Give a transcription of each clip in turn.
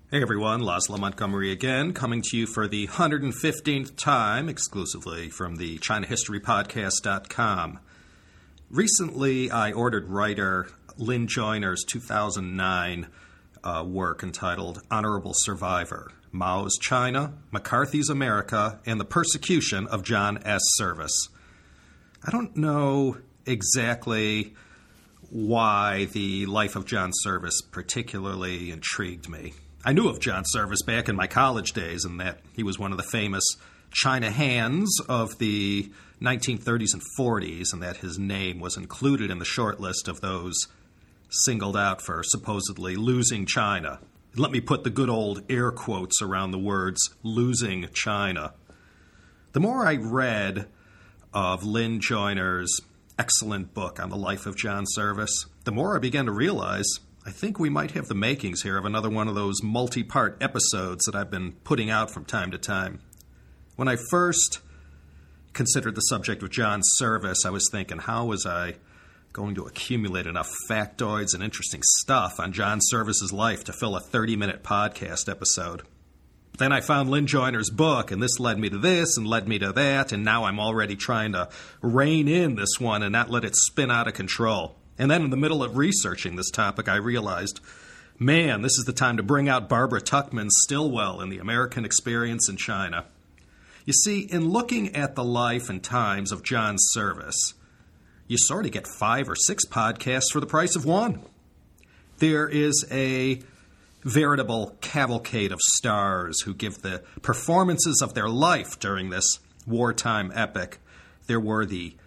Hey everyone, Laszlo Montgomery again, coming to you for the 115th time, exclusively from the ChinaHistoryPodcast.com. Recently, I ordered writer Lynn Joyner's 2009 work entitled Honorable Survivor, Mao's China, McCarthy's America, and the Persecution of John S. Service. I don't know exactly why the life of John Service particularly intrigued me. I knew of John Service back in my college days and that he was one of the famous China hands of the 1930s and 40s and that his name was included in the short list of those singled out for supposedly losing China. Let me put the good old air quotes around the words losing China. The more I read of Lynn Joyner's excellent book on the life of John Service, the more I began to realize I think we might have the makings here of another one of those multi-part episodes that I've been putting out from time to time. When I first considered the subject of John Service, I was thinking, how was I going to accumulate enough factoids and interesting stuff on John Service's life to fill a 30-minute podcast episode? Then I found Lynn Joyner's book, and this led me to this and led me to that, and now I'm already trying to rein in this one and not let it spin out of control. And then in the middle of researching this topic, I realized, man, this is the time to bring out Barbara Tuchman's Stilwell in the American Experience in China. You see, in looking at the life and times of John Service, you sort of get 5 or 6 podcasts for the price of one. There is a veritable cavalcade of stars who give the performances of their life during this wartime epic. There were the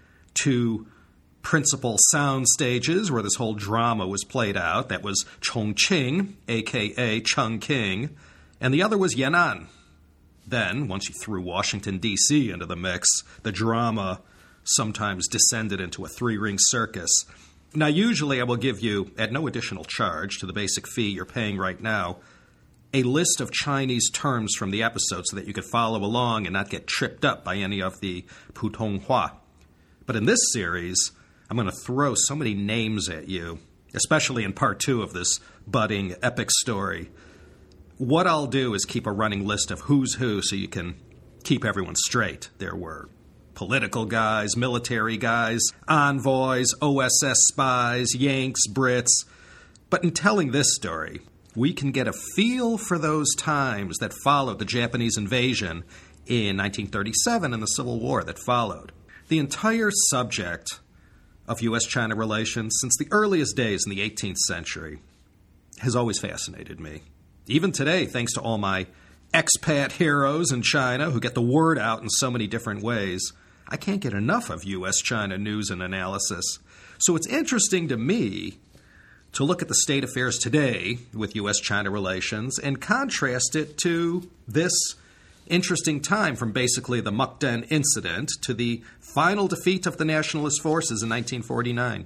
2 principal sound stages where this whole drama was played out. That was Chongqing, a.k.a. Chungking, and the other was Yan'an. Then, once you threw Washington, D.C. into the mix, the drama sometimes descended into a 3-ring circus. Now, usually I will give you, at no additional charge to the basic fee you're paying right now, a list of Chinese terms from the episode so that you could follow along and not get tripped up by any of the Putonghua. But in this series, I'm going to throw so many names at you, especially in part 2 of this budding epic story. What I'll do is keep a running list of who's who so you can keep everyone straight. There were political guys, military guys, envoys, OSS spies, Yanks, Brits. But in telling this story, we can get a feel for those times that followed the Japanese invasion in 1937 and the Civil War that followed. The entire subject of U.S.-China relations since the earliest days in the 18th century has always fascinated me. Even today, thanks to all my expat heroes in China who get the word out in so many different ways, I can't get enough of U.S.-China news and analysis. So it's interesting to me to look at the state affairs today with U.S.-China relations and contrast it to this interesting time from basically the Mukden incident to the final defeat of the nationalist forces in 1949.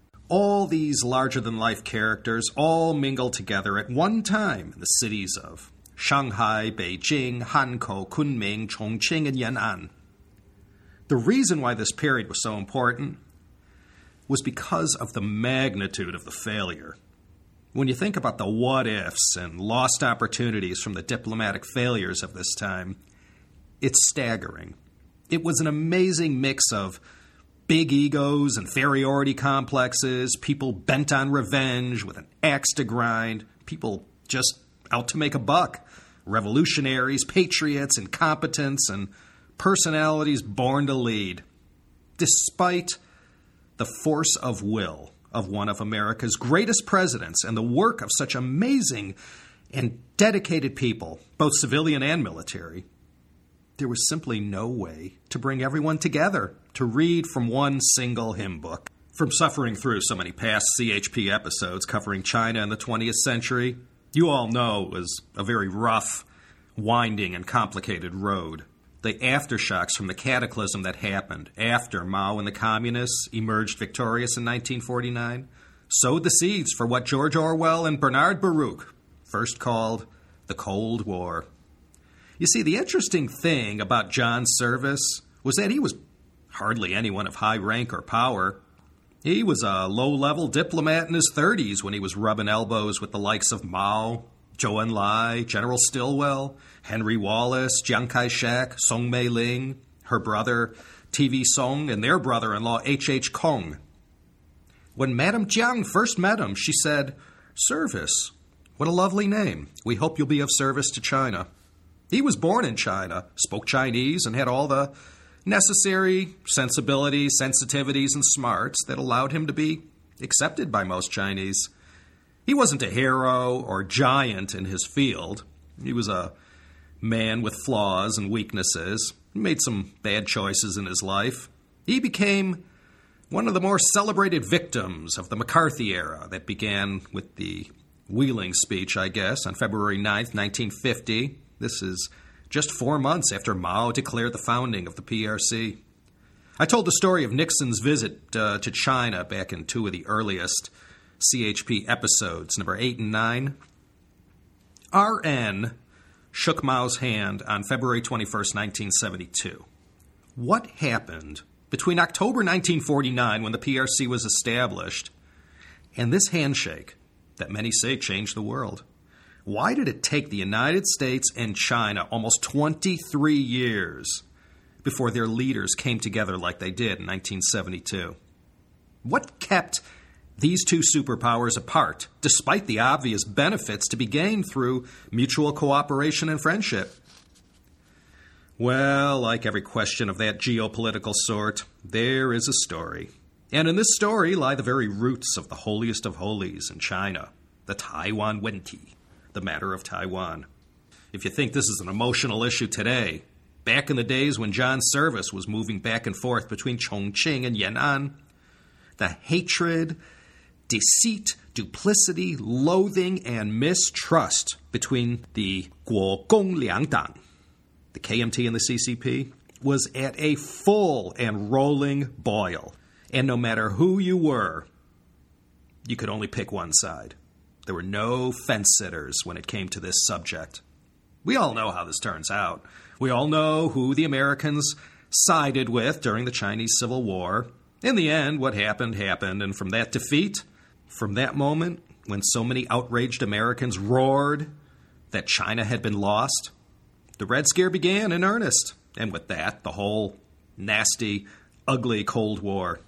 All these larger-than-life characters all mingle together at one time in the cities of Shanghai, Beijing, Hankou, Kunming, Chongqing, and Yan'an. The reason why this period was so important was because of the magnitude of the failure. When you think about the what-ifs and lost opportunities from the diplomatic failures of this time, it's staggering. It was an amazing mix of big egos, inferiority complexes, people bent on revenge with an axe to grind, people just out to make a buck, revolutionaries, patriots, incompetents, and personalities born to lead. Despite the force of will of one of America's greatest presidents and the work of such amazing and dedicated people, both civilian and military, there was simply no way to bring everyone together to read from one single hymn book. From suffering through so many past CHP episodes covering China in the 20th century, you all know it was a very rough, winding, and complicated road. The aftershocks from the cataclysm that happened after Mao and the Communists emerged victorious in 1949 sowed the seeds for what George Orwell and Bernard Baruch first called the Cold War. You see, the interesting thing about John Service was that he was hardly anyone of high rank or power. He was a low-level diplomat in his 30s when he was rubbing elbows with the likes of Mao, Zhou Enlai, General Stilwell, Henry Wallace, Chiang Kai-shek, Song Mei-ling, her brother T.V. Song, and their brother-in-law H.H. Kong. When Madame Jiang first met him, she said, "Service. What a lovely name. We hope you'll be of service to China." He was born in China, spoke Chinese, and had all the necessary sensibilities, sensitivities, and smarts that allowed him to be accepted by most Chinese. He wasn't a hero or giant in his field. He was a man with flaws and weaknesses. He made some bad choices in his life. He became one of the more celebrated victims of the McCarthy era that began with the Wheeling speech, I guess, on February 9th, 1950. This is just 4 months after Mao declared the founding of the PRC. I told the story of Nixon's visit to China back in two of the earliest CHP episodes, number 8 and 9. R.N. shook Mao's hand on February 21st, 1972. What happened between October 1949, when the PRC was established, and this handshake that many say changed the world? Why did it take the United States and China almost 23 years before their leaders came together like they did in 1972? What kept these two superpowers apart, despite the obvious benefits to be gained through mutual cooperation and friendship? Well, like every question of that geopolitical sort, there is a story. And in this story lie the very roots of the holiest of holies in China, the Taiwan Wenti, the matter of Taiwan. If you think this is an emotional issue today, back in the days when John Service was moving back and forth between Chongqing and Yan'an, the hatred, deceit, duplicity, loathing, and mistrust between the Kuokong Liangdang, the KMT and the CCP, was at a full and rolling boil. And no matter who you were, you could only pick one side. There were no fence-sitters when it came to this subject. We all know how this turns out. We all know who the Americans sided with during the Chinese Civil War. In the end, what happened, happened. And from that defeat, from that moment, when so many outraged Americans roared that China had been lost, the Red Scare began in earnest. And with that, the whole nasty, ugly Cold War.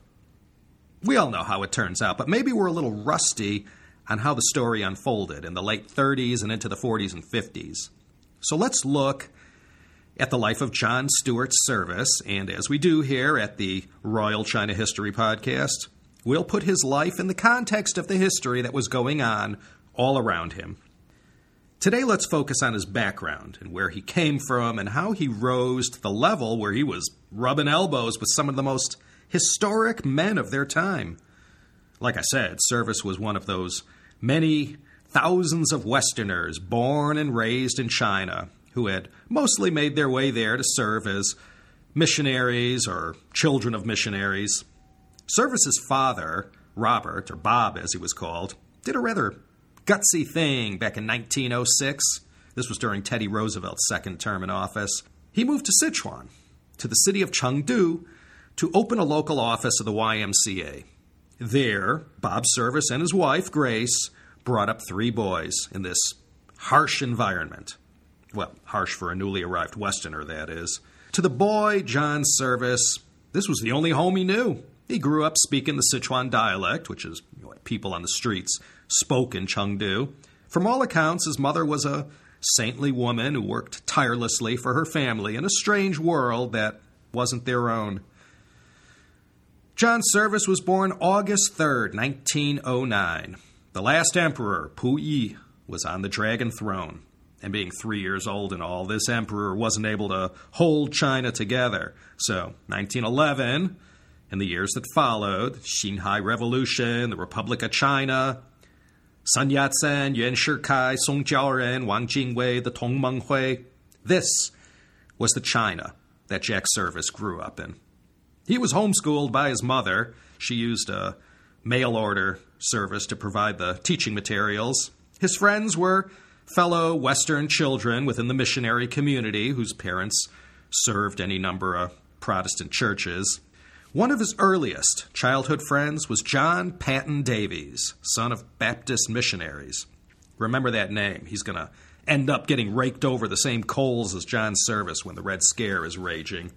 We all know how it turns out, but maybe we're a little rusty on how the story unfolded in the late 30s and into the 40s and 50s. So let's look at the life of John Stuart Service, and as we do here at the Royal China History Podcast, we'll put his life in the context of the history that was going on all around him. Today, let's focus on his background and where he came from and how he rose to the level where he was rubbing elbows with some of the most historic men of their time. Like I said, Service was one of those many thousands of Westerners born and raised in China who had mostly made their way there to serve as missionaries or children of missionaries. Service's father, Robert, or Bob as he was called, did a rather gutsy thing back in 1906. This was during Teddy Roosevelt's second term in office. He moved to Sichuan, to the city of Chengdu, to open a local office of the YMCA. There, Bob Service and his wife, Grace, brought up 3 boys in this harsh environment. Well, harsh for a newly arrived Westerner, that is. To the boy, John Service, this was the only home he knew. He grew up speaking the Sichuan dialect, which is what people on the streets spoke in Chengdu. From all accounts, his mother was a saintly woman who worked tirelessly for her family in a strange world that wasn't their own. John Service was born August 3rd, 1909. The last emperor, Puyi, was on the dragon throne. And being 3 years old and all, this emperor wasn't able to hold China together. So, 1911, and the years that followed, the Xinhai Revolution, the Republic of China, Sun Yat-sen, Yuan Shikai, Song Jiaoren, Wang Jingwei, the Tongmeng Hui. This was the China that Jack Service grew up in. He was homeschooled by his mother. She used a mail-order service to provide the teaching materials. His friends were fellow Western children within the missionary community whose parents served any number of Protestant churches. One of his earliest childhood friends was John Patton Davies, son of Baptist missionaries. Remember that name. He's going to end up getting raked over the same coals as John Service when the Red Scare is raging.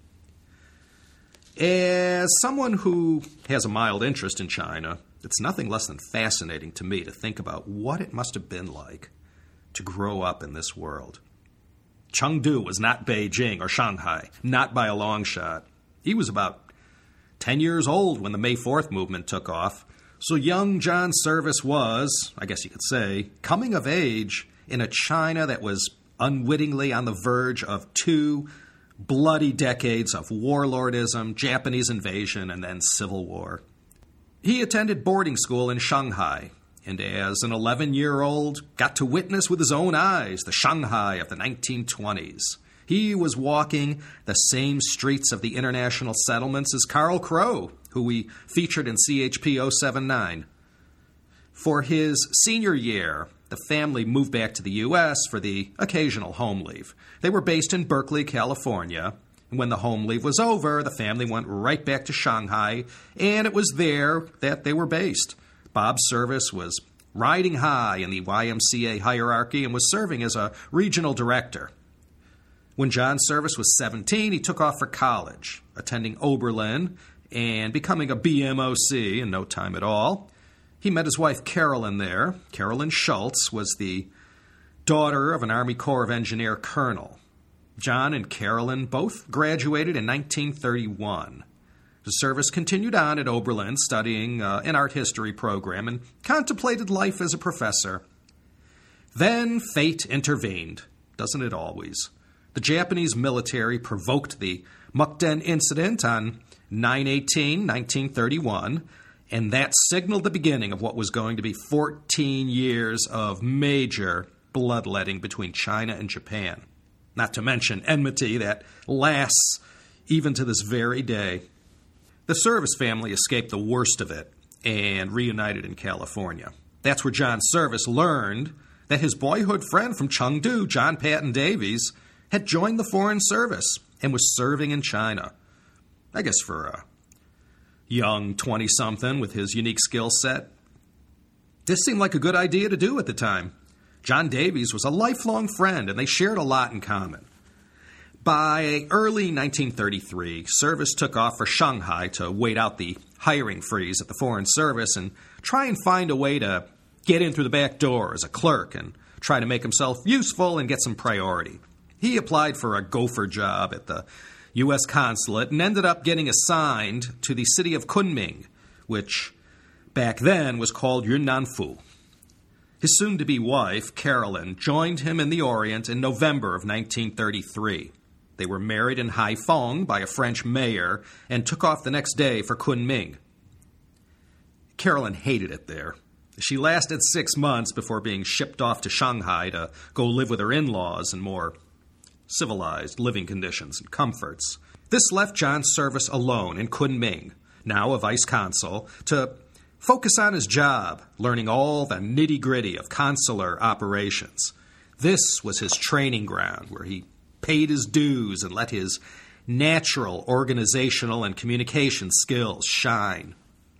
As someone who has a mild interest in China, it's nothing less than fascinating to me to think about what it must have been like to grow up in this world. Chengdu was not Beijing or Shanghai, not by a long shot. He was about 10 years old when the May 4th movement took off, so young John Service was, I guess you could say, coming of age in a China that was unwittingly on the verge of 2 bloody decades of warlordism, Japanese invasion, and then civil war. He attended boarding school in Shanghai, and as an 11-year-old, got to witness with his own eyes the Shanghai of the 1920s. He was walking the same streets of the international settlements as Carl Crow, who we featured in CHP 079. For his senior year, the family moved back to the U.S. for the occasional home leave. They were based in Berkeley, California. And when the home leave was over, the family went right back to Shanghai, and it was there that they were based. Bob Service was riding high in the YMCA hierarchy and was serving as a regional director. When John Service was 17, he took off for college, attending Oberlin and becoming a BMOC in no time at all. He met his wife Carolyn there. Carolyn Schultz was the daughter of an Army Corps of Engineer colonel. John and Carolyn both graduated in 1931. The Service continued on at Oberlin, studying an art history program, and contemplated life as a professor. Then fate intervened, doesn't it always? The Japanese military provoked the Mukden incident on 9/18/1931, and that signaled the beginning of what was going to be 14 years of major bloodletting between China and Japan. Not to mention enmity that lasts even to this very day. The Service family escaped the worst of it and reunited in California. That's where John Service learned that his boyhood friend from Chengdu, John Patton Davies, had joined the Foreign Service and was serving in China. I guess for a young 20-something with his unique skill set, this seemed like a good idea to do at the time. John Davies was a lifelong friend, and they shared a lot in common. By early 1933, Service took off for Shanghai to wait out the hiring freeze at the Foreign Service and try and find a way to get in through the back door as a clerk and try to make himself useful and get some priority. He applied for a gopher job at the U.S. consulate and ended up getting assigned to the city of Kunming, which back then was called Yunnan-fu. His soon-to-be wife, Carolyn, joined him in the Orient in November of 1933. They were married in Haiphong by a French mayor and took off the next day for Kunming. Carolyn hated it there. She lasted 6 months before being shipped off to Shanghai to go live with her in-laws and more civilized living conditions and comforts. This left John Service alone in Kunming, now a vice consul, to focus on his job, learning all the nitty-gritty of consular operations. This was his training ground, where he paid his dues and let his natural organizational and communication skills shine.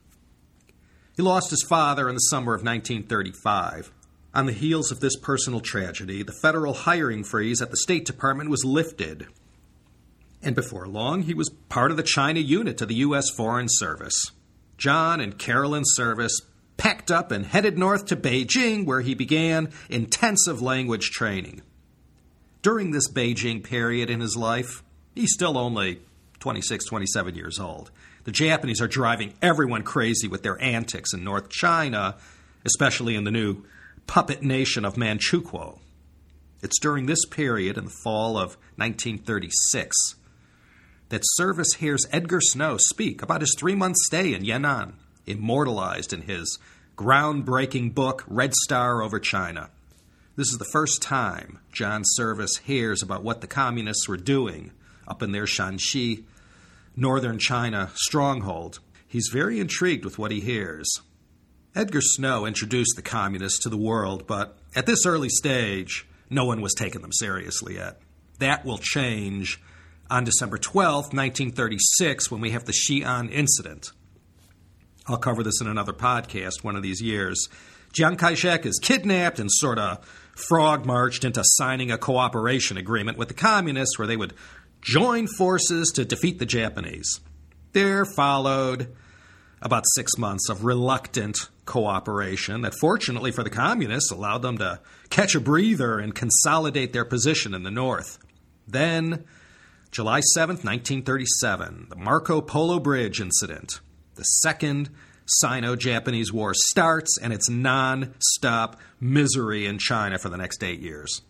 He lost his father in the summer of 1935. On the heels of this personal tragedy, the federal hiring freeze at the State Department was lifted. And before long, he was part of the China unit to the U.S. Foreign Service. John and Carolyn Service packed up and headed north to Beijing, where he began intensive language training. During this Beijing period in his life, he's still only 26, 27 years old. The Japanese are driving everyone crazy with their antics in North China, especially in the new puppet nation of Manchukuo. It's during this period, in the fall of 1936, that Service hears Edgar Snow speak about his 3-month stay in Yan'an, immortalized in his groundbreaking book, Red Star Over China. This is the first time John Service hears about what the communists were doing up in their Shanxi, northern China stronghold. He's very intrigued with what he hears. Edgar Snow introduced the communists to the world, but at this early stage, no one was taking them seriously yet. That will change on December 12, 1936, when we have the Xi'an incident. I'll cover this in another podcast one of these years. Chiang Kai-shek is kidnapped and sort of frog-marched into signing a cooperation agreement with the communists where they would join forces to defeat the Japanese. There followed about 6 months of reluctant cooperation that, fortunately for the communists, allowed them to catch a breather and consolidate their position in the north. Then, July 7th, 1937, the Marco Polo Bridge incident. The Second Sino-Japanese War starts, and it's non-stop misery in China for the next 8 years.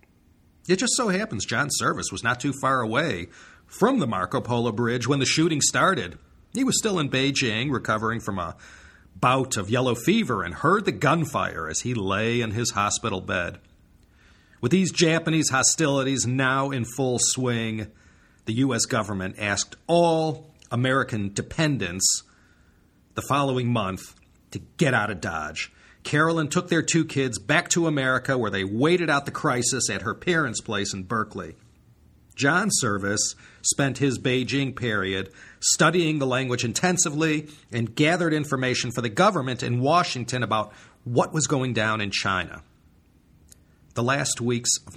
It just so happens John Service was not too far away from the Marco Polo Bridge when the shooting started. He was still in Beijing, recovering from a bout of yellow fever, and heard the gunfire as he lay in his hospital bed. With these Japanese hostilities now in full swing, the U.S. government asked all American dependents the following month to get out of Dodge. Carolyn took their 2 kids back to America, where they waited out the crisis at her parents' place in Berkeley. John Service spent his Beijing period studying the language intensively and gathered information for the government in Washington about what was going down in China. The last weeks of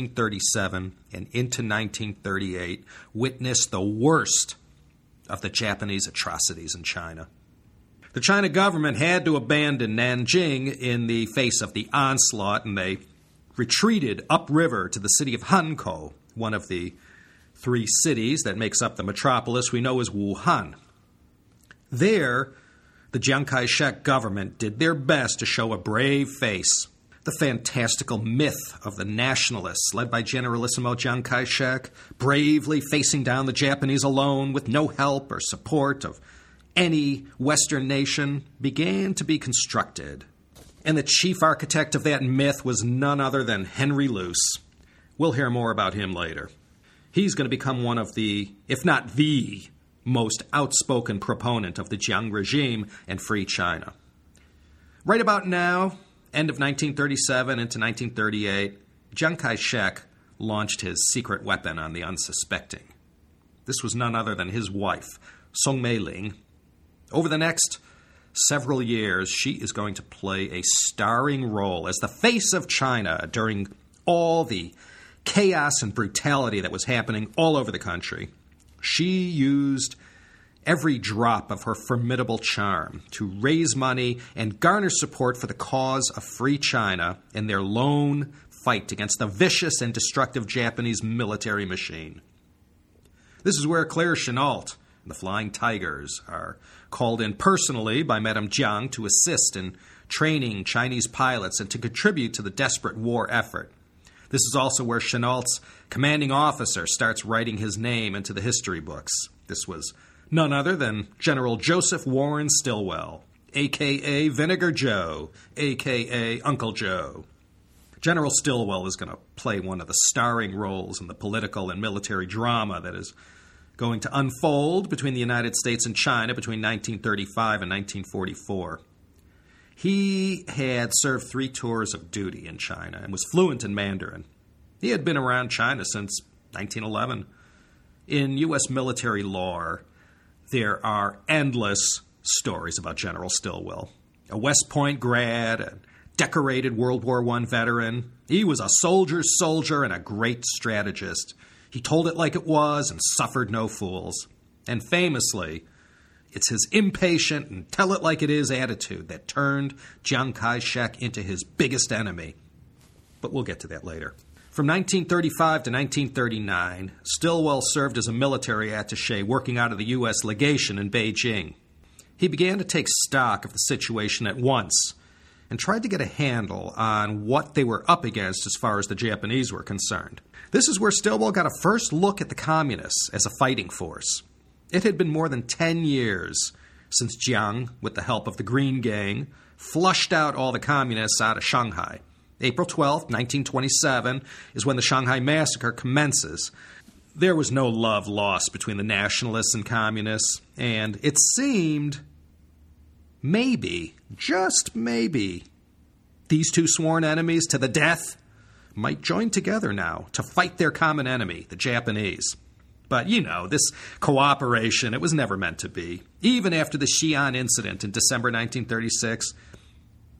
1937 and into 1938 witnessed the worst of the Japanese atrocities in China. The China government had to abandon Nanjing in the face of the onslaught, and they retreated upriver to the city of Hankou, one of the 3 cities that makes up the metropolis we know as Wuhan. There, the Chiang Kai-shek government did their best to show a brave face. The fantastical myth of the nationalists, led by Generalissimo Chiang Kai-shek, bravely facing down the Japanese alone with no help or support of any Western nation, began to be constructed. And the chief architect of that myth was none other than Henry Luce. We'll hear more about him later. He's going to become one of the, if not the, most outspoken proponent of the Chiang regime and free China. Right about now, end of 1937 into 1938, Chiang Kai-shek launched his secret weapon on the unsuspecting. This was none other than his wife, Song Mei-ling. Over the next several years, she is going to play a starring role as the face of China during all the chaos and brutality that was happening all over the country. She used every drop of her formidable charm to raise money and garner support for the cause of free China in their lone fight against the vicious and destructive Japanese military machine. This is where Claire Chennault and the Flying Tigers are called in personally by Madame Jiang to assist in training Chinese pilots and to contribute to the desperate war effort. This is also where Chennault's commanding officer starts writing his name into the history books. This was none other than General Joseph Warren Stilwell, a.k.a. Vinegar Joe, a.k.a. Uncle Joe. General Stilwell is going to play one of the starring roles in the political and military drama that is going to unfold between the United States and China between 1935 and 1944. He had served 3 tours of duty in China and was fluent in Mandarin. He had been around China since 1911. In U.S. military lore, there are endless stories about General Stilwell. A West Point grad, a decorated World War I veteran. He was a soldier's soldier and a great strategist. He told it like it was and suffered no fools. And famously, it's his impatient and tell-it-like-it-is attitude that turned Chiang Kai-shek into his biggest enemy. But we'll get to that later. From 1935 to 1939, Stilwell served as a military attaché working out of the U.S. legation in Beijing. He began to take stock of the situation at once and tried to get a handle on what they were up against as far as the Japanese were concerned. This is where Stilwell got a first look at the communists as a fighting force. It had been more than 10 years since Jiang, with the help of the Green Gang, flushed out all the communists out of Shanghai. April 12, 1927, is when the Shanghai Massacre commences. There was no love lost between the nationalists and communists, and it seemed, maybe, just maybe, these 2 sworn enemies to the death might join together now to fight their common enemy, the Japanese. But, this cooperation, it was never meant to be. Even after the Xi'an incident in December 1936,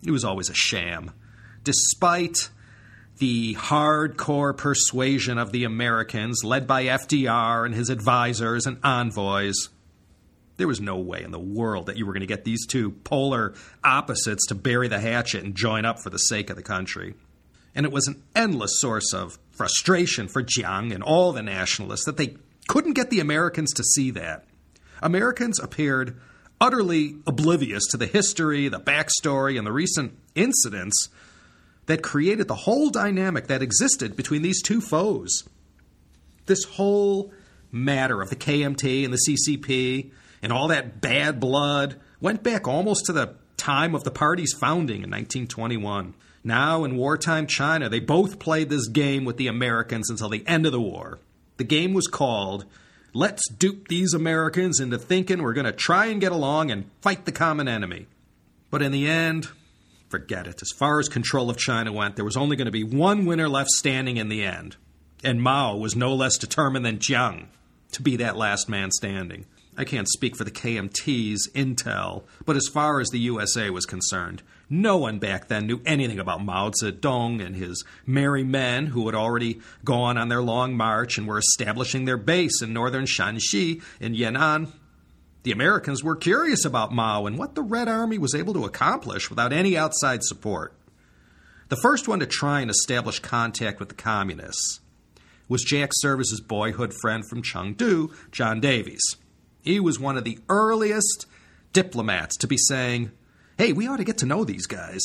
It was always a sham. Despite the hardcore persuasion of the Americans, led by FDR and his advisors and envoys, there was no way in the world that you were going to get these two polar opposites to bury the hatchet and join up for the sake of the country. And it was an endless source of frustration for Jiang and all the nationalists that they couldn't get the Americans to see that. Americans appeared utterly oblivious to the history, the backstory, and the recent incidents that created the whole dynamic that existed between these two foes. This whole matter of the KMT and the CCP and all that bad blood went back almost to the time of the party's founding in 1921. Now, in wartime China, they both played this game with the Americans until the end of the war. The game was called, let's dupe these Americans into thinking we're going to try and get along and fight the common enemy. But in the end, forget it. As far as control of China went, there was only going to be one winner left standing in the end. And Mao was no less determined than Jiang to be that last man standing. I can't speak for the KMT's intel, but as far as the USA was concerned, no one back then knew anything about Mao Zedong and his merry men who had already gone on their long march and were establishing their base in northern Shanxi in Yan'an. The Americans were curious about Mao and what the Red Army was able to accomplish without any outside support. The first one to try and establish contact with the communists was Jack Service's boyhood friend from Chengdu, John Davies. He was one of the earliest diplomats to be saying, hey, we ought to get to know these guys.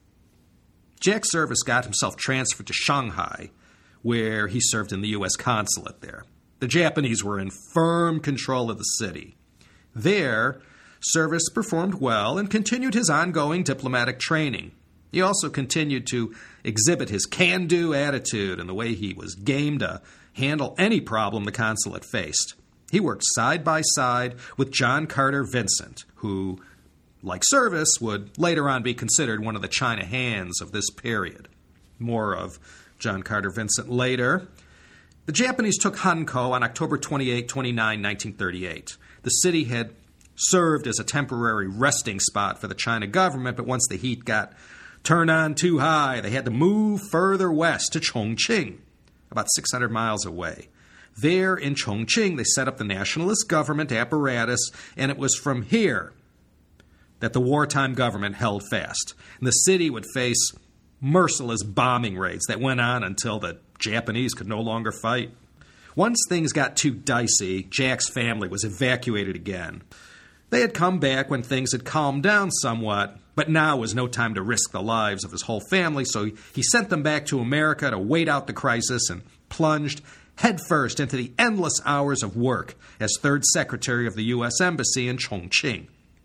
Jack Service got himself transferred to Shanghai, where he served in the U.S. consulate there. The Japanese were in firm control of the city. There, Service performed well and continued his ongoing diplomatic training. He also continued to exhibit his can-do attitude and the way he was game to handle any problem the consulate faced. He worked side by side with John Carter Vincent, who, like Service, would later on be considered one of the China hands of this period. More of John Carter Vincent later. The Japanese took Hankou on October 28, 29, 1938. The city had served as a temporary resting spot for the China government, but once the heat got turned on too high, they had to move further west to Chongqing, about 600 miles away. There in Chongqing, they set up the nationalist government apparatus, and it was from here that the wartime government held fast. And the city would face merciless bombing raids that went on until the Japanese could no longer fight. Once things got too dicey, Jack's family was evacuated again. They had come back when things had calmed down somewhat, but now was no time to risk the lives of his whole family, so he sent them back to America to wait out the crisis and plunged headfirst into the endless hours of work as third secretary of the U.S. Embassy in Chongqing.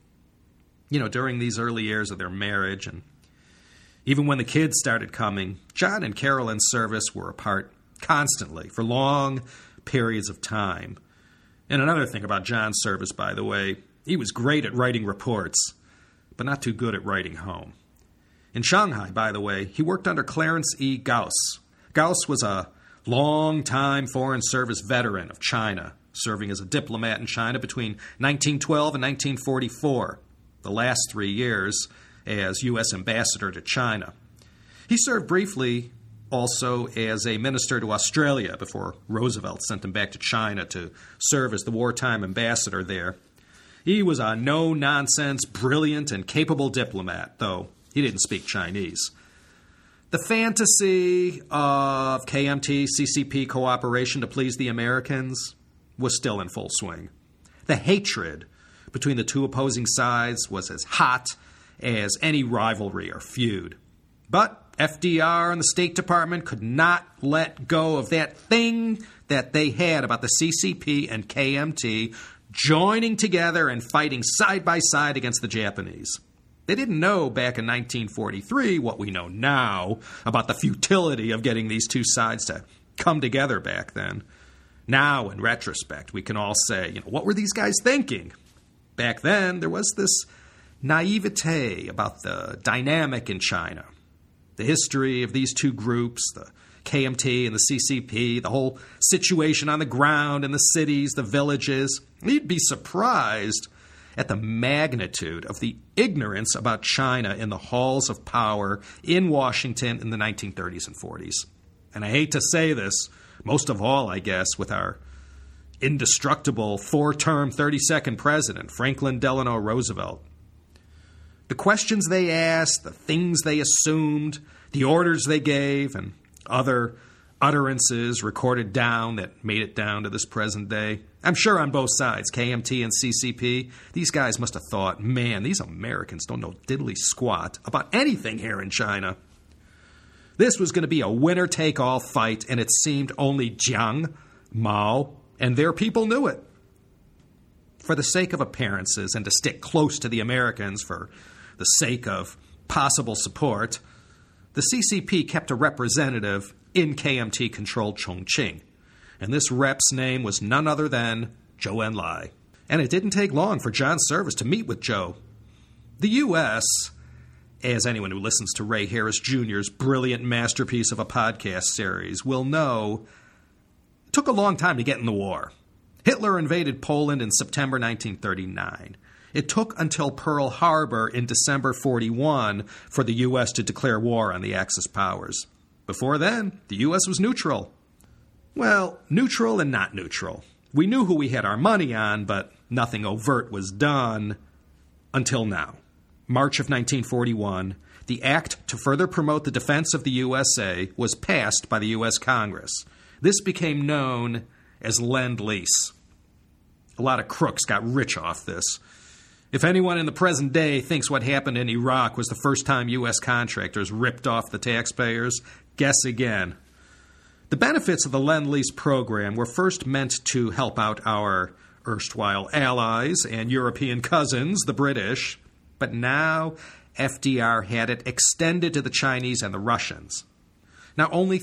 You know, during these early years of their marriage, and even when the kids started coming, John and Carolyn Service were apart constantly for long periods of time. And another thing about John Service, by the way, he was great at writing reports, but not too good at writing home. In Shanghai, by the way, he worked under Clarence E. Gauss. Gauss was a long-time Foreign Service veteran of China, serving as a diplomat in China between 1912 and 1944, the last 3 years as U.S. ambassador to China. He served briefly also as a minister to Australia before Roosevelt sent him back to China to serve as the wartime ambassador there. He was a no-nonsense, brilliant, and capable diplomat, though he didn't speak Chinese. The fantasy of KMT, CCP cooperation to please the Americans was still in full swing. The hatred between the two opposing sides was as hot as any rivalry or feud. But FDR and the State Department could not let go of that thing that they had about the CCP and KMT joining together and fighting side by side against the Japanese. They didn't know back in 1943 what we know now about the futility of getting these two sides to come together back then. Now, in retrospect, we can all say, what were these guys thinking? Back then, there was this naivete about the dynamic in China. The history of these two groups, the KMT and the CCP, the whole situation on the ground in the cities, the villages. You'd be surprised at the magnitude of the ignorance about China in the halls of power in Washington in the 1930s and 40s. And I hate to say this, most of all, I guess, with our indestructible four-term 32nd president, Franklin Delano Roosevelt. The questions they asked, the things they assumed, the orders they gave, and other utterances recorded down that made it down to this present day. I'm sure on both sides, KMT and CCP, these guys must have thought, man, these Americans don't know diddly squat about anything here in China. This was going to be a winner-take-all fight, and it seemed only Jiang, Mao, and their people knew it. For the sake of appearances and to stick close to the Americans for the sake of possible support, the CCP kept a representative in KMT-controlled Chongqing, and this rep's name was none other than Zhou Enlai. And it didn't take long for John Service to meet with Zhou. The U.S., as anyone who listens to Ray Harris Jr.'s brilliant masterpiece of a podcast series will know, took a long time to get in the war. Hitler invaded Poland in September 1939. It took until Pearl Harbor in December 41 for the U.S. to declare war on the Axis powers. Before then, the U.S. was neutral. Well, neutral and not neutral. We knew who we had our money on, but nothing overt was done until now. March of 1941, the act to further promote the defense of the USA was passed by the U.S. Congress. This became known as Lend-Lease. A lot of crooks got rich off this. If anyone in the present day thinks what happened in Iraq was the first time U.S. contractors ripped off the taxpayers, guess again. The benefits of the Lend-Lease program were first meant to help out our erstwhile allies and European cousins, the British, but now FDR had it extended to the Chinese and the Russians. Now, only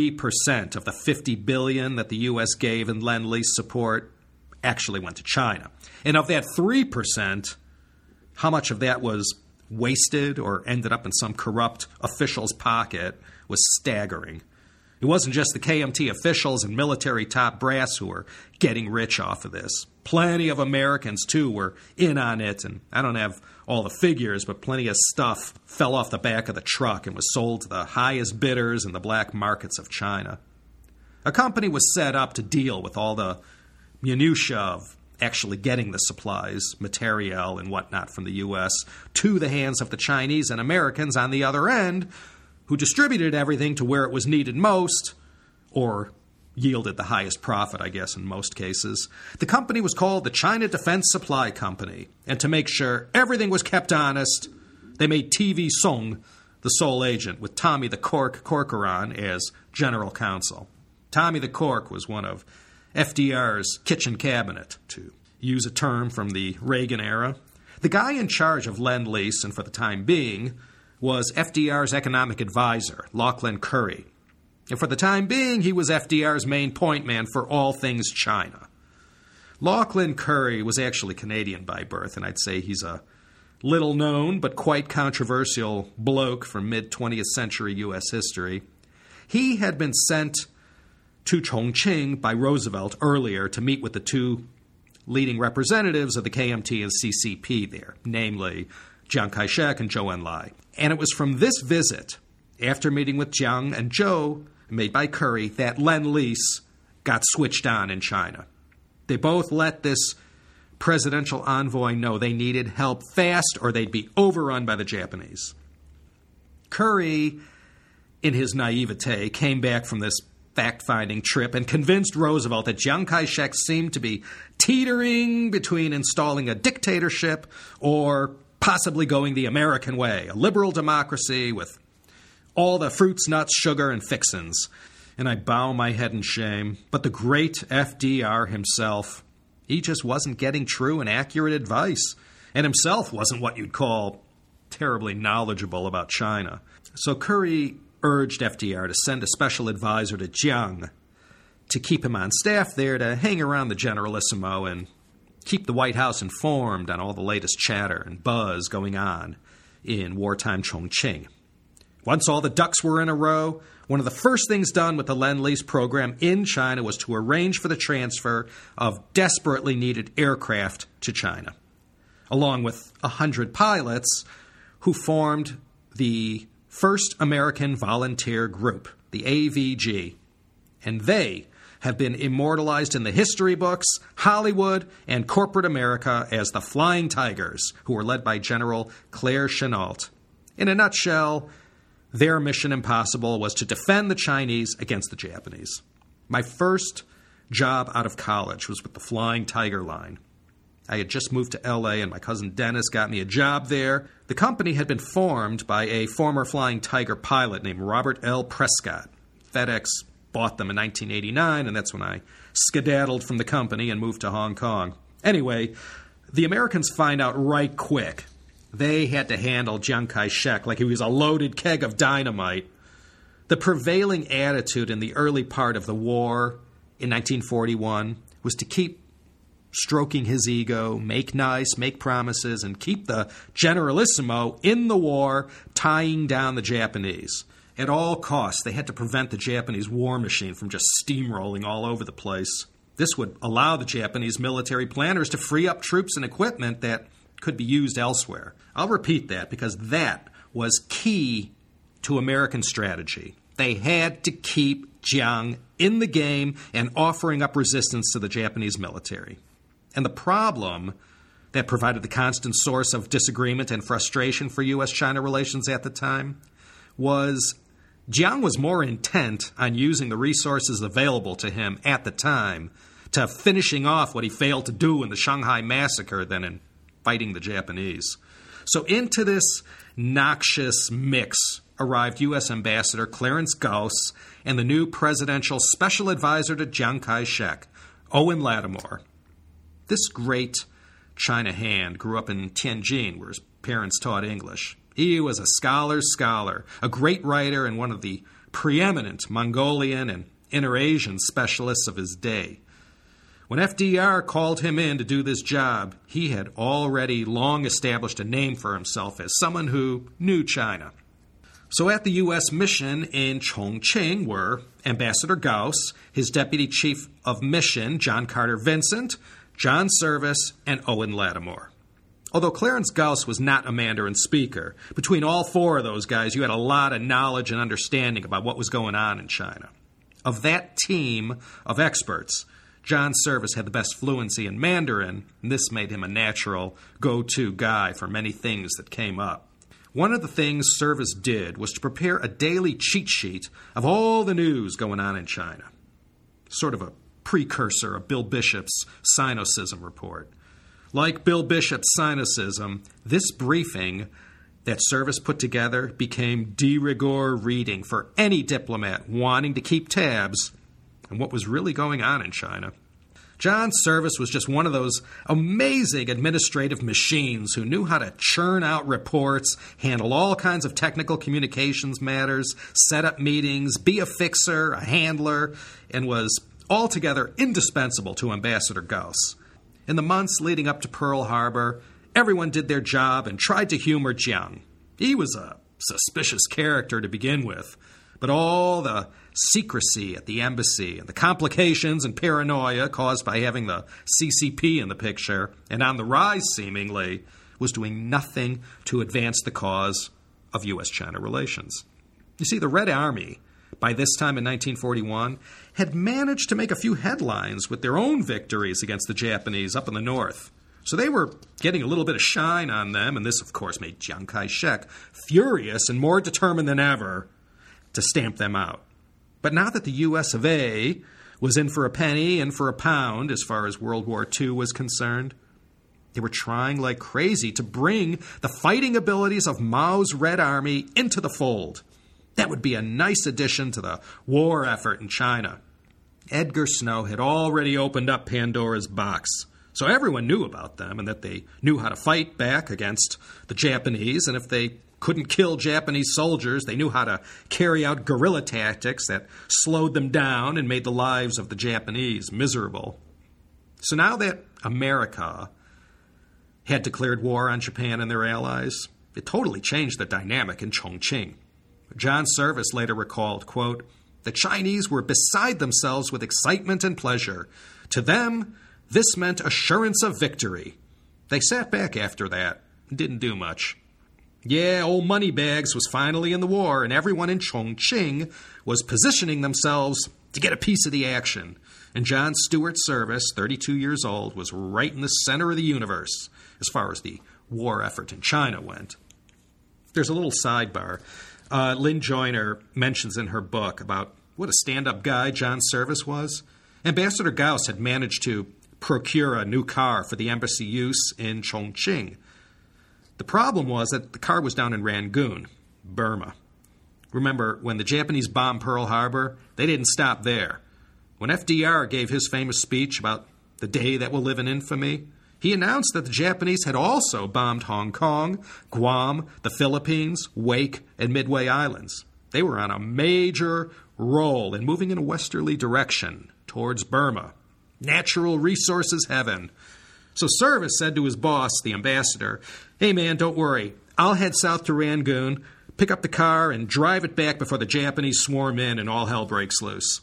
3% of the $50 billion that the U.S. gave in Lend-Lease support actually went to China. And of that 3%, how much of that was wasted or ended up in some corrupt official's pocket was staggering. It wasn't just the KMT officials and military top brass who were getting rich off of this. Plenty of Americans, too, were in on it, and I don't have all the figures, but plenty of stuff fell off the back of the truck and was sold to the highest bidders in the black markets of China. A company was set up to deal with all the minutiae of actually getting the supplies, materiel, and whatnot from the U.S. to the hands of the Chinese and Americans on the other end, who distributed everything to where it was needed most, or yielded the highest profit, I guess, in most cases. The company was called the China Defense Supply Company, and to make sure everything was kept honest, they made TV Song the sole agent, with Tommy the Cork Corcoran as general counsel. Tommy the Cork was one of FDR's kitchen cabinet, to use a term from the Reagan era. The guy in charge of Lend-Lease, and for the time being, was FDR's economic advisor, Lachlan Curry. And for the time being, he was FDR's main point man for all things China. Lachlan Curry was actually Canadian by birth, and I'd say he's a little-known but quite controversial bloke from mid-20th century U.S. history. He had been sent to Chongqing by Roosevelt earlier to meet with the two leading representatives of the KMT and CCP there, namely Chiang Kai-shek and Zhou Enlai. And it was from this visit, after meeting with Jiang and Zhou, made by Curry, that Lend-Lease got switched on in China. They both let this presidential envoy know they needed help fast or they'd be overrun by the Japanese. Curry, in his naivete, came back from this fact-finding trip and convinced Roosevelt that Chiang Kai-shek seemed to be teetering between installing a dictatorship or possibly going the American way, a liberal democracy with all the fruits, nuts, sugar, and fixins. And I bow my head in shame. But the great FDR himself, he just wasn't getting true and accurate advice, and himself wasn't what you'd call terribly knowledgeable about China. So Curry urged FDR to send a special advisor to Jiang to keep him on staff there to hang around the Generalissimo and keep the White House informed on all the latest chatter and buzz going on in wartime Chongqing. Once all the ducks were in a row, one of the first things done with the Lend-Lease program in China was to arrange for the transfer of desperately needed aircraft to China. along with 100 pilots, who formed the First American Volunteer Group, the AVG. And they have been immortalized in the history books, Hollywood, and corporate America as the Flying Tigers, who were led by General Claire Chennault. In a nutshell, their mission impossible was to defend the Chinese against the Japanese. My first job out of college was with the Flying Tiger line. I had just moved to L.A., and my cousin Dennis got me a job there. The company had been formed by a former Flying Tiger pilot named Robert L. Prescott. FedEx bought them in 1989, and that's when I skedaddled from the company and moved to Hong Kong. Anyway, the Americans find out right quick they had to handle Chiang Kai-shek like he was a loaded keg of dynamite. The prevailing attitude in the early part of the war in 1941 was to keep stroking his ego, make nice, make promises, and keep the generalissimo in the war, tying down the Japanese. At all costs, they had to prevent the Japanese war machine from just steamrolling all over the place. This would allow the Japanese military planners to free up troops and equipment that could be used elsewhere. I'll repeat that because that was key to American strategy. They had to keep Chiang in the game and offering up resistance to the Japanese military. And the problem that provided the constant source of disagreement and frustration for U.S.-China relations at the time was Chiang was more intent on using the resources available to him at the time to finishing off what he failed to do in the Shanghai Massacre than in fighting the Japanese. So into this noxious mix arrived U.S. Ambassador Clarence Gauss and the new presidential special advisor to Chiang Kai-shek, Owen Lattimore. This great China hand grew up in Tianjin, where his parents taught English. He was a scholar's scholar, a great writer, and one of the preeminent Mongolian and Inter-Asian specialists of his day. When FDR called him in to do this job, he had already long established a name for himself as someone who knew China. So at the U.S. mission in Chongqing were Ambassador Gauss, his deputy chief of mission, John Carter Vincent, John Service, and Owen Lattimore. Although Clarence Gauss was not a Mandarin speaker, between all four of those guys, you had a lot of knowledge and understanding about what was going on in China. Of that team of experts, John Service had the best fluency in Mandarin, and this made him a natural go-to guy for many things that came up. One of the things Service did was to prepare a daily cheat sheet of all the news going on in China. Sort of a precursor of Bill Bishop's Sinocism report. Like Bill Bishop's Sinocism, this briefing that Service put together became de rigueur reading for any diplomat wanting to keep tabs on what was really going on in China. John Service was just one of those amazing administrative machines who knew how to churn out reports, handle all kinds of technical communications matters, set up meetings, be a fixer, a handler, and was altogether indispensable to Ambassador Gauss. In the months leading up to Pearl Harbor, everyone did their job and tried to humor Chiang. He was a suspicious character to begin with, but all the secrecy at the embassy and the complications and paranoia caused by having the CCP in the picture and on the rise, seemingly, was doing nothing to advance the cause of U.S.-China relations. You see, the Red Army, by this time in 1941, had managed to make a few headlines with their own victories against the Japanese up in the north. So they were getting a little bit of shine on them, and this, of course, made Chiang Kai-shek furious and more determined than ever to stamp them out. But now that the U.S. of A. was in for a penny and for a pound as far as World War II was concerned, they were trying like crazy to bring the fighting abilities of Mao's Red Army into the fold. That would be a nice addition to the war effort in China. Edgar Snow had already opened up Pandora's box, so everyone knew about them and that they knew how to fight back against the Japanese, and if they couldn't kill Japanese soldiers, they knew how to carry out guerrilla tactics that slowed them down and made the lives of the Japanese miserable. So now that America had declared war on Japan and their allies, it totally changed the dynamic in Chongqing. John Service later recalled, quote, "The Chinese were beside themselves with excitement and pleasure. To them, this meant assurance of victory. They sat back after that and didn't do much. Yeah, old Moneybags was finally in the war, and everyone in Chongqing was positioning themselves to get a piece of the action. And John Stuart Service, 32 years old, was right in the center of the universe as far as the war effort in China went. There's a little sidebar. Lynn Joyner mentions in her book about what a stand-up guy John Service was. Ambassador Gauss had managed to procure a new car for the embassy use in Chongqing. The problem was that the car was down in Rangoon, Burma. Remember, when the Japanese bombed Pearl Harbor, they didn't stop there. When FDR gave his famous speech about the day that will live in infamy, he announced that the Japanese had also bombed Hong Kong, Guam, the Philippines, Wake, and Midway Islands. They were on a major roll and moving in a westerly direction towards Burma. Natural resources heaven. So Service said to his boss, the ambassador, "Hey man, don't worry. I'll head south to Rangoon, pick up the car, and drive it back before the Japanese swarm in and all hell breaks loose."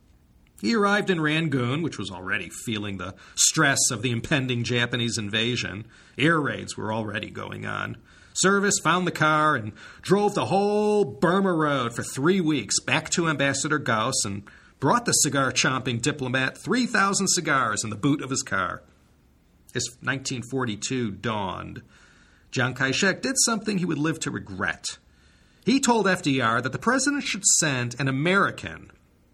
He arrived in Rangoon, which was already feeling the stress of the impending Japanese invasion. Air raids were already going on. Service found the car and drove the whole Burma Road for 3 weeks back to Ambassador Gauss and brought the cigar-chomping diplomat 3,000 cigars in the boot of his car. As 1942 dawned, Chiang Kai-shek did something he would live to regret. He told FDR that the president should send an American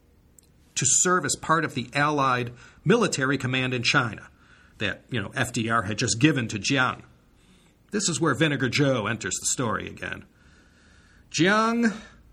to serve as part of the Allied military command in China that, FDR had just given to Jiang. This is where Vinegar Joe enters the story again. Jiang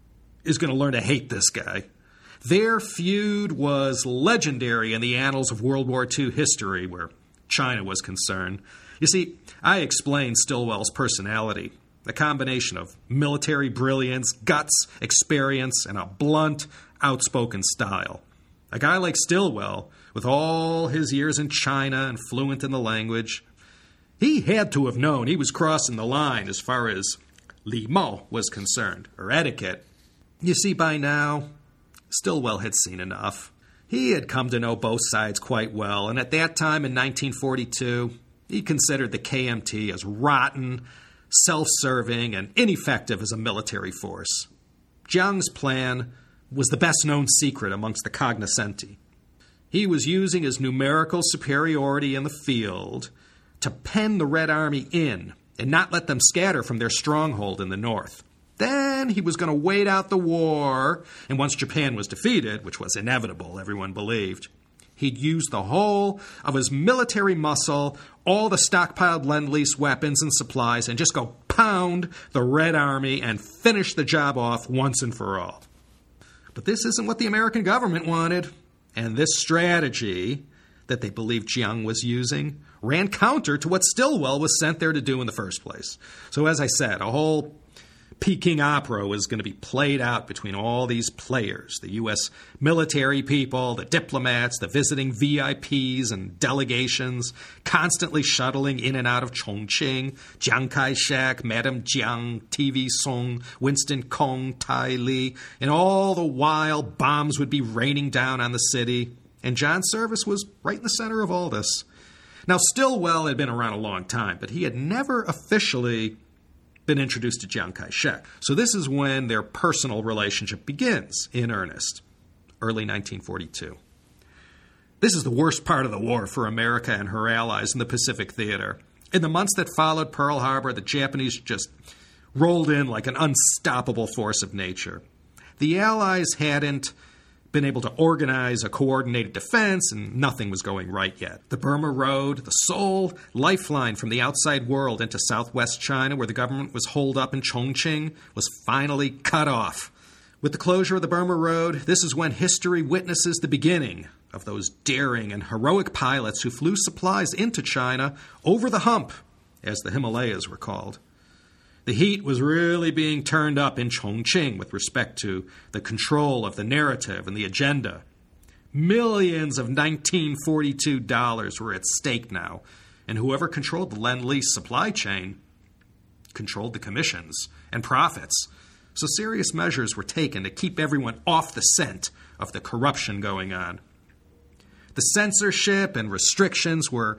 is going to learn to hate this guy. Their feud was legendary in the annals of World War II history where China was concerned. You see, I explained Stilwell's personality, a combination of military brilliance, guts, experience, and a blunt, outspoken style. A guy like Stilwell, with all his years in China and fluent in the language, he had to have known he was crossing the line as far as li mao was concerned, or etiquette. You see, by now, Stilwell had seen enough. He had come to know both sides quite well, and at that time in 1942, he considered the KMT as rotten, self-serving, and ineffective as a military force. Jiang's plan was the best-known secret amongst the cognoscenti. He was using his numerical superiority in the field to pen the Red Army in and not let them scatter from their stronghold in the north. Then he was going to wait out the war, and once Japan was defeated, which was inevitable, everyone believed, he'd use the whole of his military muscle, all the stockpiled Lend-Lease weapons and supplies, and just go pound the Red Army and finish the job off once and for all. But this isn't what the American government wanted, and this strategy that they believed Jiang was using ran counter to what Stilwell was sent there to do in the first place. So as I said, a whole Peking opera was going to be played out between all these players, the U.S. military people, the diplomats, the visiting VIPs and delegations, constantly shuttling in and out of Chongqing, Chiang Kai-shek, Madame Jiang, TV Song, Winston Kong, Tai Li, and all the while bombs would be raining down on the city, and John Service was right in the center of all this. Now, Stilwell had been around a long time, but he had never officially been introduced to Chiang Kai-shek. So this is when their personal relationship begins in earnest, early 1942. This is the worst part of the war for America and her allies in the Pacific Theater. In the months that followed Pearl Harbor, the Japanese just rolled in like an unstoppable force of nature. The Allies hadn't been able to organize a coordinated defense, and nothing was going right yet. The Burma Road, the sole lifeline from the outside world into southwest China, where the government was holed up in Chongqing, was finally cut off. With the closure of the Burma Road, this is when history witnesses the beginning of those daring and heroic pilots who flew supplies into China over the hump, as the Himalayas were called. The heat was really being turned up in Chongqing with respect to the control of the narrative and the agenda. Millions of 1942 dollars were at stake now, and whoever controlled the Lend-Lease supply chain controlled the commissions and profits. So serious measures were taken to keep everyone off the scent of the corruption going on. The censorship and restrictions were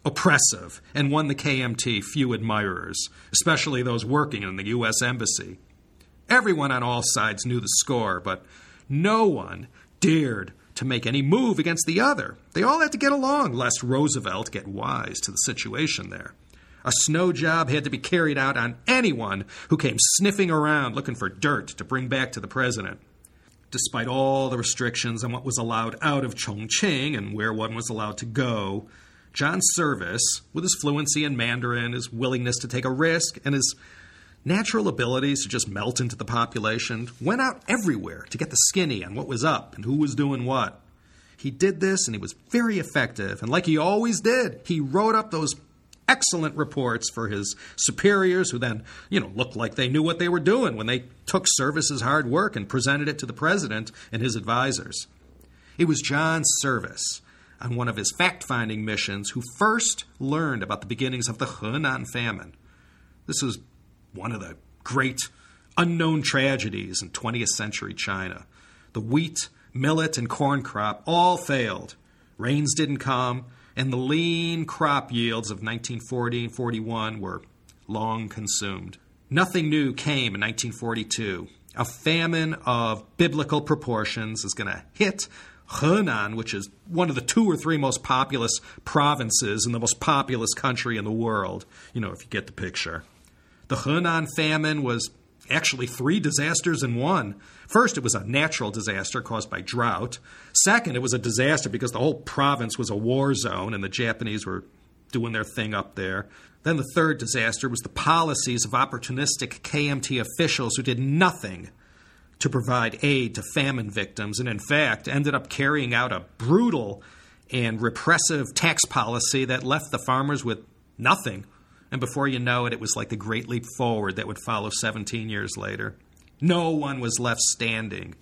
oppressive and won the KMT few admirers, especially those working in the U.S. Embassy. Everyone on all sides knew the score, but no one dared to make any move against the other. They all had to get along, lest Roosevelt get wise to the situation there. A snow job had to be carried out on anyone who came sniffing around looking for dirt to bring back to the president. Despite all the restrictions on what was allowed out of Chongqing and where one was allowed to go, John Service, with his fluency in Mandarin, his willingness to take a risk, and his natural abilities to just melt into the population, went out everywhere to get the skinny on what was up and who was doing what. He did this, and he was very effective. And like he always did, he wrote up those excellent reports for his superiors, who then, looked like they knew what they were doing when they took Service's hard work and presented it to the president and his advisors. It was John Service, on one of his fact-finding missions, who first learned about the beginnings of the Henan famine. This was one of the great unknown tragedies in 20th century China. The wheat, millet, and corn crop all failed. Rains didn't come, and the lean crop yields of 1940 and 41 were long consumed. Nothing new came in 1942. A famine of biblical proportions is going to hit Henan, which is one of the 2 or 3 most populous provinces in the most populous country in the world, if you get the picture. The Henan famine was actually 3 disasters in one. First, it was a natural disaster caused by drought. Second, it was a disaster because the whole province was a war zone and the Japanese were doing their thing up there. Then the third disaster was the policies of opportunistic KMT officials who did nothing to provide aid to famine victims, and in fact ended up carrying out a brutal and repressive tax policy that left the farmers with nothing. And before you know it, it was like the Great Leap Forward that would follow 17 years later. No one was left standing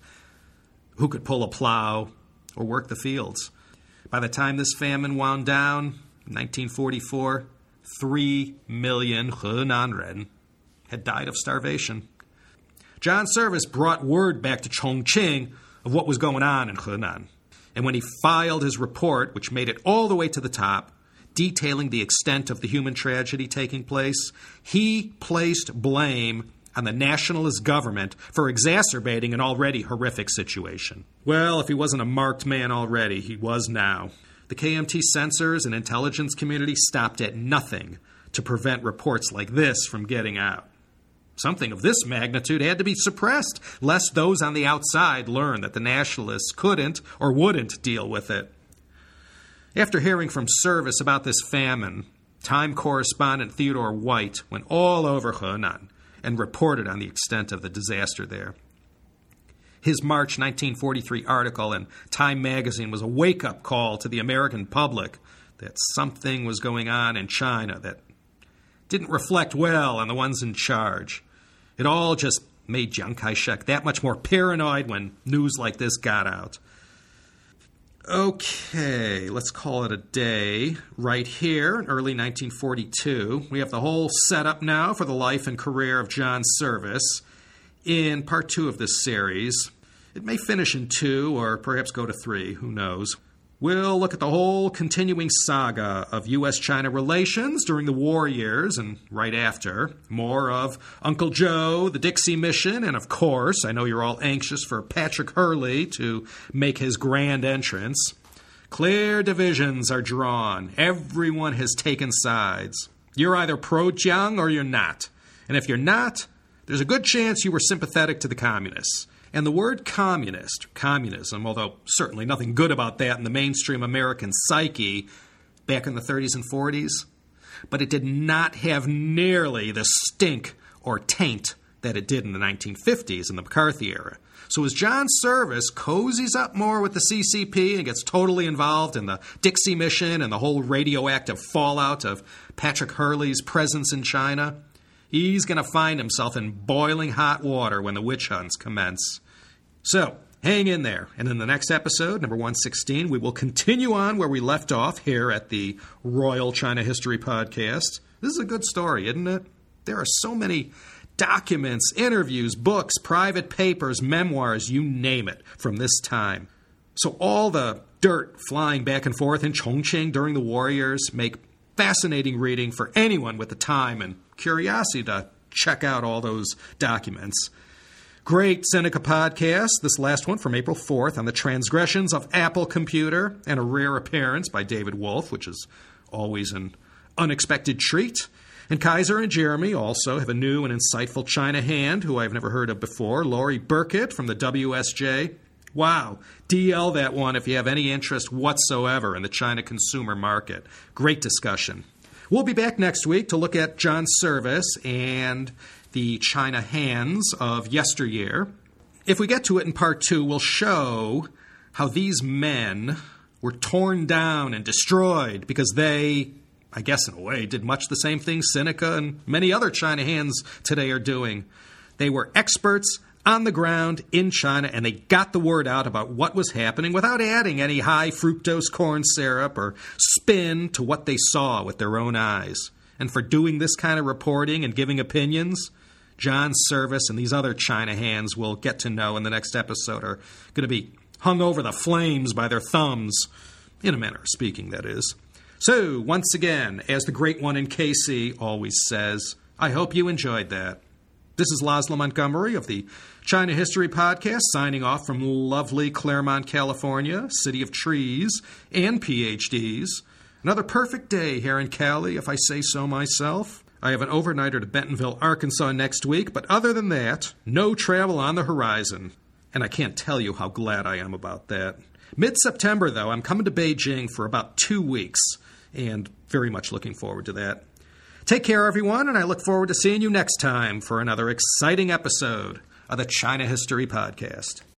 who could pull a plow or work the fields. By the time this famine wound down, in 1944, 3 million Henanren had died of starvation. John Service brought word back to Chongqing of what was going on in Henan. And when he filed his report, which made it all the way to the top, detailing the extent of the human tragedy taking place, he placed blame on the nationalist government for exacerbating an already horrific situation. Well, if he wasn't a marked man already, he was now. The KMT censors and intelligence community stopped at nothing to prevent reports like this from getting out. Something of this magnitude had to be suppressed, lest those on the outside learn that the nationalists couldn't or wouldn't deal with it. After hearing from Service about this famine, Time correspondent Theodore White went all over Henan and reported on the extent of the disaster there. His March 1943 article in Time magazine was a wake-up call to the American public that something was going on in China that didn't reflect well on the ones in charge. It all just made Chiang Kai-shek that much more paranoid when news like this got out. Okay, let's call it a day. Right here in early 1942, we have the whole setup now for the life and career of John Service. In part 2 of this series, it may finish in 2 or perhaps go to 3, who knows. We'll look at the whole continuing saga of U.S.-China relations during the war years and right after. More of Uncle Joe, the Dixie Mission, and of course, I know you're all anxious for Patrick Hurley to make his grand entrance. Clear divisions are drawn. Everyone has taken sides. You're either pro-Jiang or you're not. And if you're not, there's a good chance you were sympathetic to the communists. And the word communist, communism, although certainly nothing good about that in the mainstream American psyche back in the 30s and 40s, but it did not have nearly the stink or taint that it did in the 1950s in the McCarthy era. So as John Service cozies up more with the CCP and gets totally involved in the Dixie Mission and the whole radioactive fallout of Patrick Hurley's presence in China, he's going to find himself in boiling hot water when the witch hunts commence. So, hang in there. And in the next episode, number 116, we will continue on where we left off here at the Royal China History Podcast. This is a good story, isn't it? There are so many documents, interviews, books, private papers, memoirs, you name it, from this time. So all the dirt flying back and forth in Chongqing during the war years make fascinating reading for anyone with the time and curiosity to check out all those documents. Great Sinica podcast, this last one from April 4th on the transgressions of Apple Computer, and a rare appearance by David Wolf, which is always an unexpected treat. And Kaiser and Jeremy also have a new and insightful China hand, who I've never heard of before, Laurie Burkett from the WSJ. Wow, DL that one if you have any interest whatsoever in the China consumer market. Great discussion. We'll be back next week to look at John Service and the China hands of yesteryear. If we get to it in part 2, we'll show how these men were torn down and destroyed because they, I guess in a way, did much the same thing Sinica and many other China hands today are doing. They were experts on the ground in China, and they got the word out about what was happening without adding any high fructose corn syrup or spin to what they saw with their own eyes. And for doing this kind of reporting and giving opinions, John Service and these other China hands we'll get to know in the next episode are going to be hung over the flames by their thumbs, in a manner of speaking, that is. So, once again, as the great one in KC always says, I hope you enjoyed that. This is Laszlo Montgomery of the China History Podcast, signing off from lovely Claremont, California, city of trees and PhDs. Another perfect day here in Cali, if I say so myself. I have an overnighter to Bentonville, Arkansas next week, but other than that, no travel on the horizon. And I can't tell you how glad I am about that. Mid-September, though, I'm coming to Beijing for about 2 weeks, and very much looking forward to that. Take care, everyone, and I look forward to seeing you next time for another exciting episode of the China History Podcast.